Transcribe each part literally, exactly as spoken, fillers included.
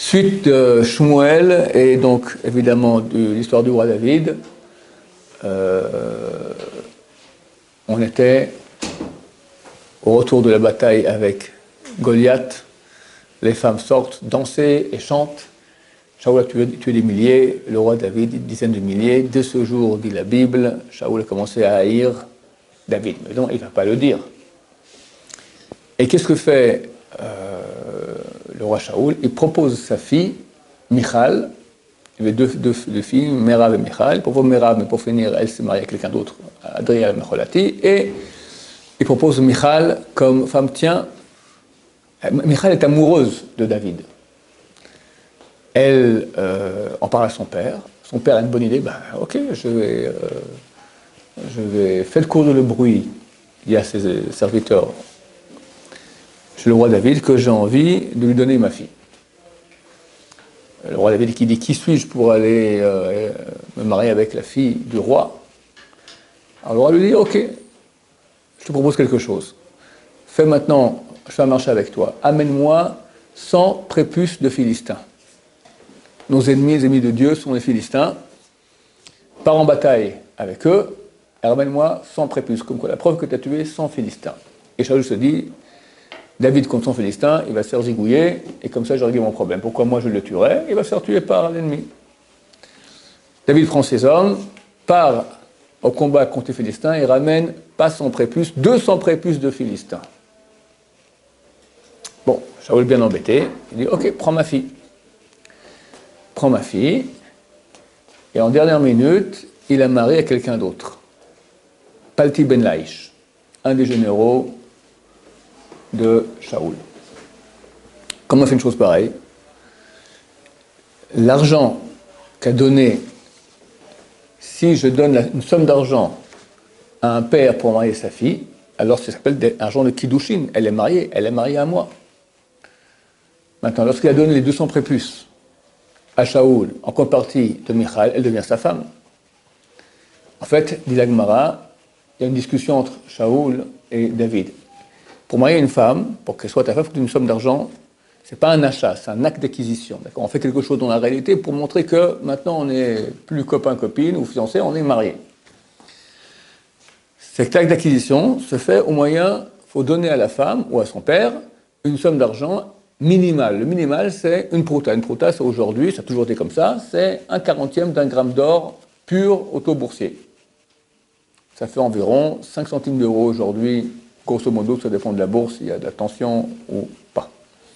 Suite de Shmuel et donc évidemment de l'histoire du roi David, euh, on était au retour de la bataille avec Goliath. Les femmes sortent danser et chantent. Shaoul a tué, tué des milliers, le roi David des dizaines de milliers. Dès ce jour, dit la Bible, Shaoul a commencé à haïr David. Mais non, il ne va pas le dire. Et qu'est-ce que fait euh, le roi Shaoul? Il propose sa fille, Michal. Il y avait deux, deux, deux filles, Merav et Michal. Il propose Merav, mais pour finir, elle s'est mariée avec quelqu'un d'autre, Adria Mecholati. Et il propose Michal comme femme. Tiens, Michal est amoureuse de David. Elle euh, en parle à son père. Son père a une bonne idée. Ben, ok, je vais, euh, je vais faire courir le bruit. Il y a ses serviteurs chez le roi David que j'ai envie de lui donner ma fille. Le roi David qui dit qui suis-je pour aller euh, me marier avec la fille du roi? Alors le roi lui dit ok, je te propose quelque chose. Fais maintenant, je fais un marché avec toi. Amène-moi cent prépuces de Philistins. Nos ennemis, les ennemis de Dieu sont les Philistins. Pars en bataille avec eux et ramène-moi cent prépuces. Comme quoi la preuve que tu as tué cent Philistins. Et Shaoul se dit, David contre cent Philistins, il va se faire zigouiller et comme ça je règle mon problème. Pourquoi moi je le tuerais? Il va se faire tuer par l'ennemi. David prend ses hommes, part au combat contre les Philistins et ramène pas cent prépuces, deux cents prépuces de Philistins. Bon, Shaoul bien embêté, il dit ok, prends ma fille. Prends ma fille, et en dernière minute, il la marie à quelqu'un d'autre. Palti ben Laïch, un des généraux de Shaoul. Comment on fait une chose pareille? L'argent qu'a donné, si je donne la, une somme d'argent à un père pour marier sa fille, alors ça s'appelle argent de Kiddushin. Elle est mariée, elle est mariée à moi. Maintenant, lorsqu'il a donné les deux cents prépuces à Shaoul, en contrepartie de Michal, elle devient sa femme. En fait, dit la Gemara, il y a une discussion entre Shaoul et David. Pour marier une femme, pour qu'elle soit ta femme, il faut une somme d'argent. Ce n'est pas un achat, c'est un acte d'acquisition. D'accord ? On fait quelque chose dans la réalité pour montrer que maintenant on n'est plus copain-copine ou fiancé, on est marié. Cet acte d'acquisition se fait au moyen, il faut donner à la femme ou à son père une somme d'argent minimale. Le minimal, c'est une prouta. Une prouta, c'est aujourd'hui, ça a toujours été comme ça, c'est un quarantième d'un gramme d'or pur au taux boursier. Ça fait environ cinq centimes d'euros aujourd'hui. Grosso modo, ça dépend de la bourse, il y a de la tension ou pas.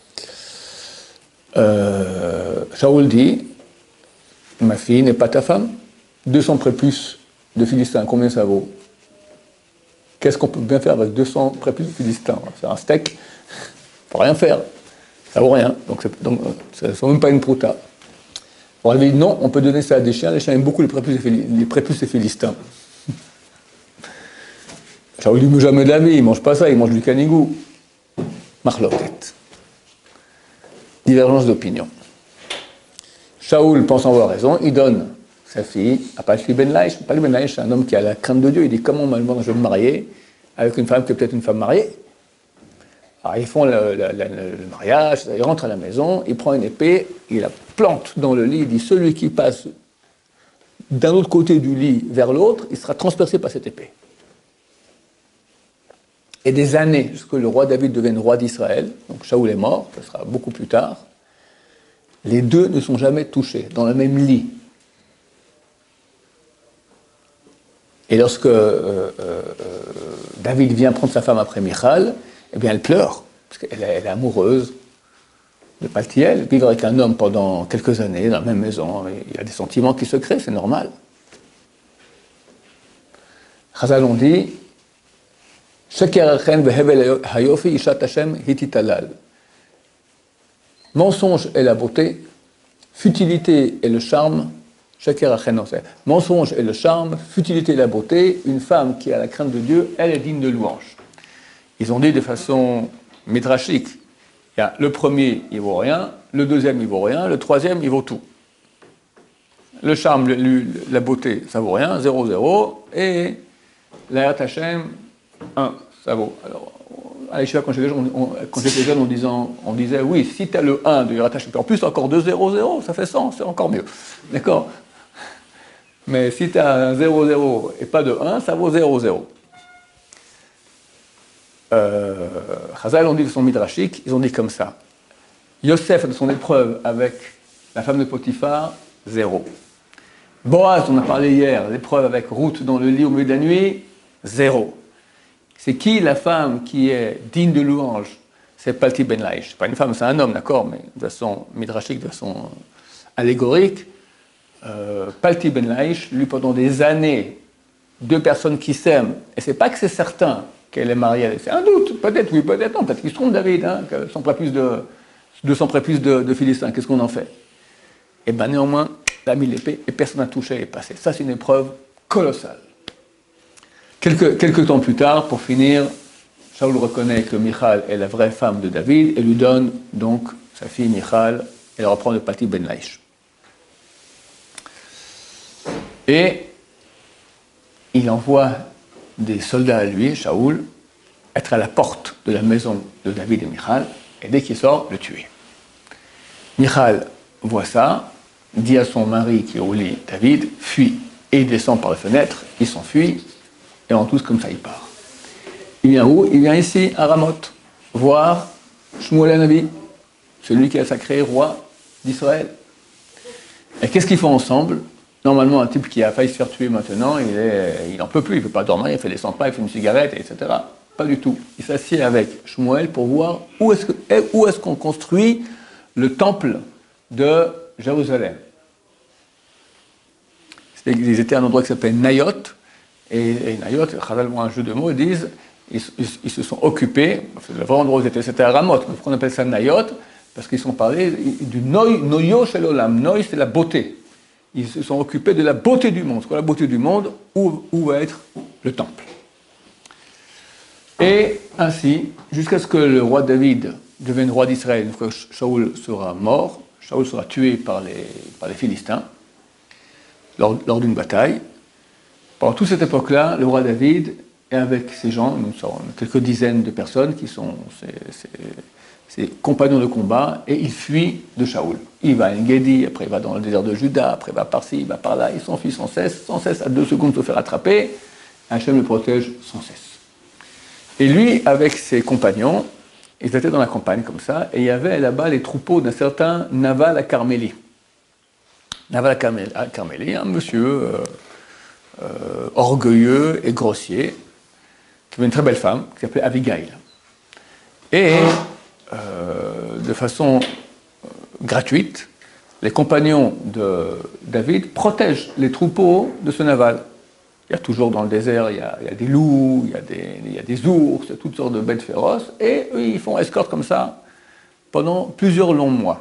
Euh, Shaoul dit, ma fille n'est pas ta femme. deux cents prépuces de Philistins, combien ça vaut? Qu'est-ce qu'on peut bien faire avec deux cents prépuces de Philistins? C'est un steak, il ne faut rien faire. Ça vaut rien, donc, donc ça ne vaut même pas une prouta. On avait dit non, on peut donner ça à des chiens, les chiens aiment beaucoup les prépuces des, prépuces des Philistins. Shaoul dit, mais jamais de la vie, il ne mange pas ça, il mange du canigou. Marloquette. Divergence d'opinion. Shaoul pense avoir raison, il donne sa fille à Palti ben Laïch. Palti ben Laïch, c'est un homme qui a la crainte de Dieu, il dit, comment maintenant je vais me marier avec une femme qui est peut-être une femme mariée? Alors ils font le, le, le, le mariage, il rentre à la maison, il prend une épée, il la plante dans le lit, il dit, celui qui passe d'un autre côté du lit vers l'autre, il sera transpercé par cette épée. Et des années, jusqu'à le roi David devienne roi d'Israël, donc Shaoul est mort, ça sera beaucoup plus tard, les deux ne sont jamais touchés, dans le même lit. Et lorsque euh, euh, David vient prendre sa femme après Michal, eh bien elle pleure, parce qu'elle est, elle est amoureuse de Paltiel. Vivre avec un homme pendant quelques années, dans la même maison, il y a des sentiments qui se créent, c'est normal. Chazal ont dit, mensonge est la beauté, futilité est le charme. Mensonge est le charme, futilité est la beauté. Une femme qui a la crainte de Dieu, elle est digne de louange. Ils ont dit de façon midrashique, il y a le premier, il vaut rien, le deuxième, il vaut rien, le troisième, il vaut tout. Le charme, le, le, la beauté, ça vaut rien, zéro, zéro, et la Hashem, un, ça vaut. Alors, à l'échelle, quand j'étais jeune, on, quand j'étais jeune, on, disant, on disait, oui, si tu as le un de rattaché, en plus, encore deux zéro zéro, ça fait cent, c'est encore mieux. D'accord? Mais si tu as un zéro zéro et pas de un, ça vaut zéro zéro. Euh, Chazal, on dit de son midrashique, ils ont dit comme ça. Yosef, de son épreuve avec la femme de Potiphar, zéro. Boaz, on a parlé hier, l'épreuve avec Ruth dans le lit au milieu de la nuit, zéro. C'est qui la femme qui est digne de louange? C'est Palti Ben Laish. C'est pas une femme, c'est un homme, d'accord, mais de façon midrashique, de façon allégorique. Euh, Palti Ben Laish, lui, pendant des années, deux personnes qui s'aiment, et c'est pas que c'est certain qu'elle est mariée, c'est un doute, peut-être oui, peut-être non, peut-être qu'il se trompe David, hein, que son prépuce de, deux cents prépuces de, de Philistins, qu'est-ce qu'on en fait? Et bien néanmoins, il a mis l'épée et personne n'a touché et passé. Ça, c'est une épreuve colossale. Quelques, quelques temps plus tard, pour finir, Shaoul reconnaît que Michal est la vraie femme de David et lui donne donc sa fille Michal, elle reprend le Palti Ben Laish. Et il envoie des soldats à lui, Shaoul, être à la porte de la maison de David et Michal, et dès qu'il sort, le tuer. Michal voit ça, dit à son mari qui est au lit, David, fuit, et il descend par la fenêtre, il s'enfuit, et en tous comme ça il part. Il vient où? Il vient ici, à Ramoth, voir Shmuel Hanavi, celui qui a sacré roi d'Israël. Et qu'est-ce qu'ils font ensemble? Normalement, un type qui a failli se faire tuer maintenant, il est, il n'en peut plus, il ne peut pas dormir, il fait des cent pas, il fait une cigarette, et cetera. Pas du tout. Il s'assied avec Shmuel pour voir où est-ce, que, où est-ce qu'on construit le temple de Jérusalem. Ils étaient à un endroit qui s'appelle Nayot, et, et Nayot, un jeu de mots, ils disent, ils, ils, ils se sont occupés, le vrai endroit où ils étaient, c'était à Ramoth, mais pourquoi on appelle ça Nayot? Parce qu'ils sont parlé du Noy, Noyo Shel Olam. Noy, c'est la beauté. Ils se sont occupés de la beauté du monde. Quoi, la beauté du monde, où, où va être le temple. Et ainsi, jusqu'à ce que le roi David devienne roi d'Israël, une fois que Shaoul sera mort, Shaoul sera tué par les, par les Philistins, lors, lors d'une bataille. Pendant toute cette époque-là, le roi David est avec ses gens, nous sommes quelques dizaines de personnes qui sont ses, ses, ses compagnons de combat, et il fuit de Shaoul. Il va à En-Gedi, après il va dans le désert de Juda, après il va par-ci, il va par-là, il s'enfuit sans cesse, sans cesse, à deux secondes de se faire attraper, Hachem le protège sans cesse. Et lui, avec ses compagnons, ils étaient dans la campagne comme ça, et il y avait là-bas les troupeaux d'un certain Naval à Carmélie. Naval à Carmélie, un monsieur euh, euh, orgueilleux et grossier, qui avait une très belle femme, qui s'appelait Abigail. Et, euh, de façon euh, gratuite, les compagnons de David protègent les troupeaux de ce Naval. Il y a toujours dans le désert, il y a, il y a des loups, il y a des, il y a des ours, il y a toutes sortes de bêtes féroces, et eux, ils font escorte comme ça pendant plusieurs longs mois.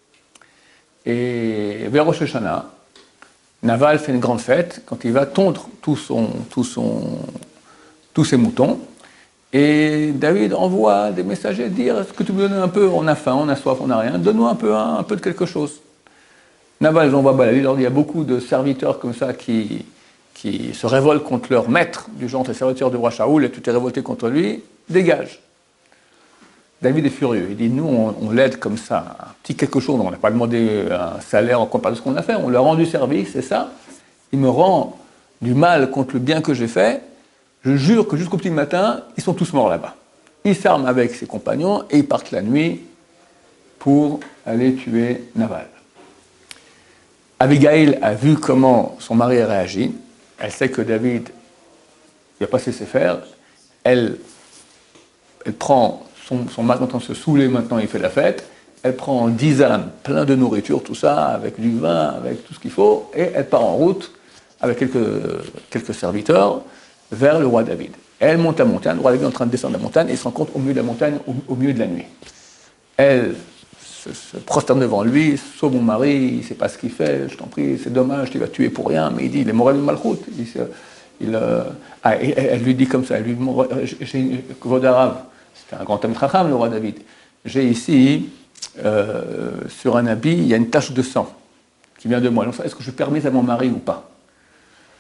Et vers Rosh Hashanah, Naval fait une grande fête quand il va tondre tout son, tout son, tous ses moutons, et David envoie des messagers dire « Est-ce que tu me donnes un peu? On a faim, on a soif, on n'a rien, donne-nous un peu, un, un peu de quelque chose. » Naval les envoie balader, il y a beaucoup de serviteurs comme ça qui... qui se révoltent contre leur maître, du genre les serviteurs du roi Shaoul, et tout est révolté contre lui, dégage. David est furieux, il dit, nous, on, on l'aide comme ça, un petit quelque chose, on n'a pas demandé un salaire en comparaison de ce qu'on a fait, on lui a rendu service, c'est ça, il me rend du mal contre le bien que j'ai fait, je jure que jusqu'au petit matin, ils sont tous morts là-bas. Il s'arme avec ses compagnons, et ils partent la nuit pour aller tuer Naval. Abigail a vu comment son mari a réagi. Elle sait que David n'a pas cessé faire. Elle, elle prend son, son mari en train de se saouler, maintenant il fait la fête. Elle prend dix ânes, plein de nourriture, tout ça, avec du vin, avec tout ce qu'il faut, et elle part en route avec quelques, quelques serviteurs vers le roi David. Elle monte la montagne, le roi David est en train de descendre la montagne, et il se rencontre au milieu de la montagne, au, au milieu de la nuit. Elle se, se prosterne devant lui, sauve mon mari, il ne sait pas ce qu'il fait, je t'en prie, c'est dommage, tu vas tuer pour rien, mais il dit, il est Morel Malchut. Il, il, euh, ah, et, elle lui dit comme ça, elle lui dit, j'ai Vodarav, c'était un grand homme Chacham, le roi David, j'ai ici, euh, sur un habit, il y a une tache de sang qui vient de moi. Est-ce que je permets à mon mari ou pas?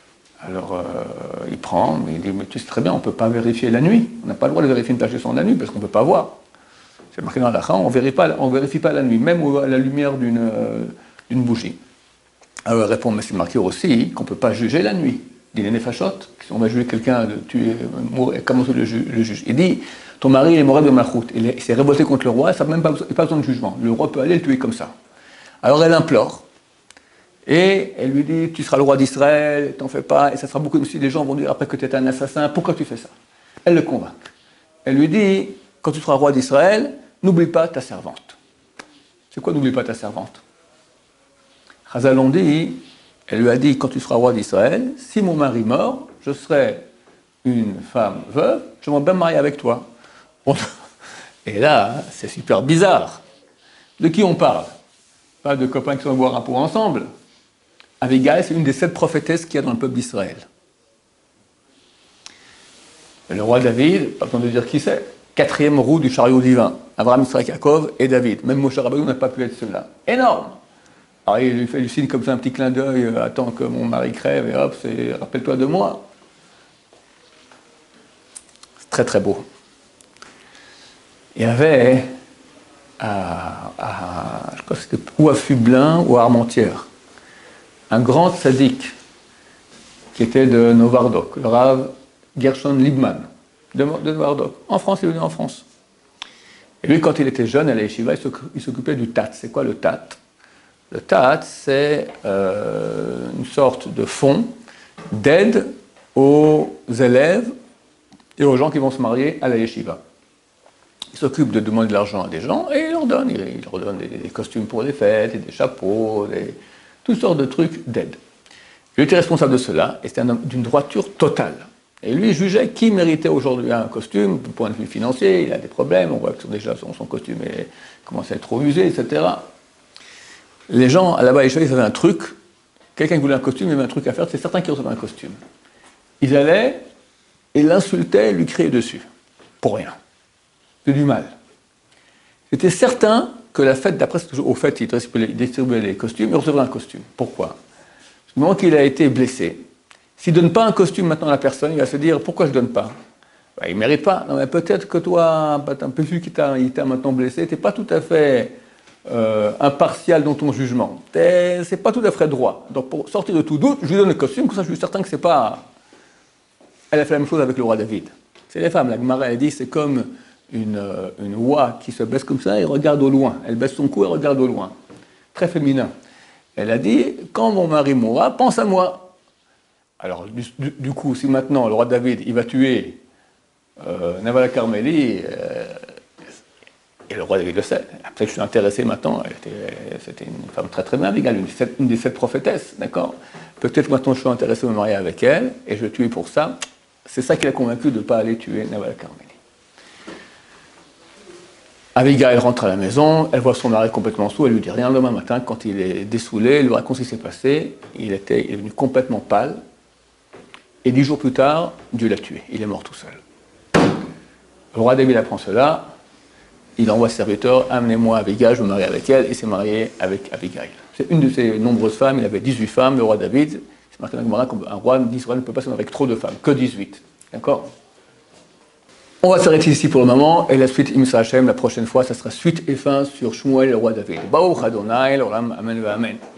Alors, euh, il prend, mais il dit, mais tu sais très bien, on ne peut pas vérifier la nuit. On n'a pas le droit de vérifier une tâche de sang la nuit, parce qu'on ne peut pas voir. C'est marqué dans la Lacha, on ne vérifie pas, on vérifie pas la nuit, même à la lumière d'une euh, d'une bougie. Alors, il répond, mais c'est marqué aussi qu'on ne peut pas juger la nuit. Il dit, les nefashot, si on va juger quelqu'un de tuer, mourir, comment le, ju le juge? Il dit, ton mari, il est moral de malchout, il s'est révolté contre le roi, ça n'a même pas, pas besoin de jugement. Le roi peut aller le tuer comme ça. Alors, elle implore. Et elle lui dit, tu seras le roi d'Israël, t'en fais pas, et ça sera beaucoup aussi, les gens vont dire après que tu es un assassin, pourquoi tu fais ça? Elle le convainc. Elle lui dit, quand tu seras roi d'Israël, n'oublie pas ta servante. C'est quoi n'oublie pas ta servante? Chazal on dit, elle lui a dit, quand tu seras roi d'Israël, si mon mari meurt, je serai une femme veuve, je vais bien me marier avec toi. Et là, c'est super bizarre. De qui on parle? Pas de copains qui vont boire un pot ensemble. Abigail, c'est une des sept prophétesses qu'il y a dans le peuple d'Israël. Le roi David, pas besoin de dire qui c'est, quatrième roue du chariot divin. Abraham, Israël, Yaakov et David. Même Moshe Rabbeinu n'a pas pu être ceux-là. Énorme! Alors il lui fait du signe comme ça, un petit clin d'œil, euh, attends que mon mari crève, et hop, rappelle-toi de moi. C'est très très beau. Il y avait, à, à, je crois que c'était ou à Fublin ou à Armentières, un grand tzaddik qui était de Novardok, le Rav Gershon Liebman, de, de Novardok. En France, il est venu en France. Et lui, quand il était jeune à la yeshiva, il s'occupait du tat. C'est quoi le tat? Le tat, c'est euh, une sorte de fonds d'aide aux élèves et aux gens qui vont se marier à la yeshiva. Il s'occupe de demander de l'argent à des gens et il leur donne. Il leur donne des, des costumes pour les fêtes, et des chapeaux, des, toutes sortes de trucs d'aide. Il était responsable de cela et c'était un homme d'une droiture totale. Et lui, il jugeait qui méritait aujourd'hui un costume, du point de vue financier, il a des problèmes, on voit que déjà son, son costume est, commence à être trop usé, et cetera. Les gens, là-bas, ils avaient un truc, quelqu'un qui voulait un costume, il avait un truc à faire, c'est certains qui recevaient un costume. Ils allaient et l'insultaient, lui criaient dessus, pour rien. C'est du mal. C'était certain que la fête, d'après au fait, il distribuait les costumes, il recevait un costume. Pourquoi? Au moment qu'il a été blessé, s'il ne donne pas un costume maintenant à la personne, il va se dire, pourquoi je ne donne pas? Ben, il ne mérite pas. Non, mais peut-être que toi, un peu vu qu'il t'a maintenant blessé, tu n'es pas tout à fait euh, impartial dans ton jugement. Ce n'est pas tout à fait droit. Donc pour sortir de tout doute, je lui donne le costume, comme ça je suis certain que ce n'est pas... Elle a fait la même chose avec le roi David. C'est les femmes, la Gemara elle dit, c'est comme une, une oie qui se baisse comme ça et regarde au loin. Elle baisse son cou et regarde au loin. Très féminin. Elle a dit, quand mon mari mourra, pense à moi. Alors, du, du, du coup, si maintenant le roi David, il va tuer euh, Navala Carmélie, euh, et le roi David le sait, après je suis intéressé maintenant, c'était une femme très très bien, Abigail, une, une des sept prophétesses, d'accord? Peut-être maintenant je suis intéressé à me marier avec elle, et je vais tuer pour ça. C'est ça qui l'a convaincu de ne pas aller tuer Navala Carmélie. Abigail rentre à la maison, elle voit son mari complètement saoul, elle lui dit rien le lendemain matin, quand il est dessoulé, elle lui raconte ce qui s'est passé, il, était, il est devenu complètement pâle, et dix jours plus tard, Dieu l'a tué, il est mort tout seul. Le roi David apprend cela, il envoie ses serviteurs, amenez-moi Abigail, je me marie avec elle, et s'est marié avec Abigail. C'est une de ses nombreuses femmes, il avait dix-huit femmes, le roi David, c'est marqué dans la Gemara qu'un roi d'Israël ne peut pas se marier avec trop de femmes, que dix-huit, d'accord? On va s'arrêter ici pour le moment, et la suite, Imsa Hashem, la prochaine fois, ça sera suite et fin sur Shmuel, le roi David. Baruch Adonai, l'olam, amen, amen.